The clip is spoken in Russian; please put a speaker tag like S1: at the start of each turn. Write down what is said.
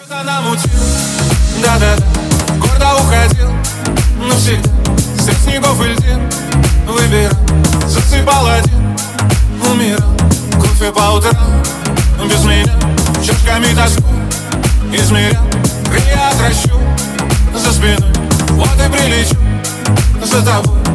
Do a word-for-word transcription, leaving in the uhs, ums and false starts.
S1: Что-то намутил, да-да-да, гордо уходил навсегда. Среди снегов и льдин выбирал, засыпал один, умирал. Кофе по утрам без меня, чашками тоску измерял. Крылья отращу за спиной, вот и прилечу за тобой.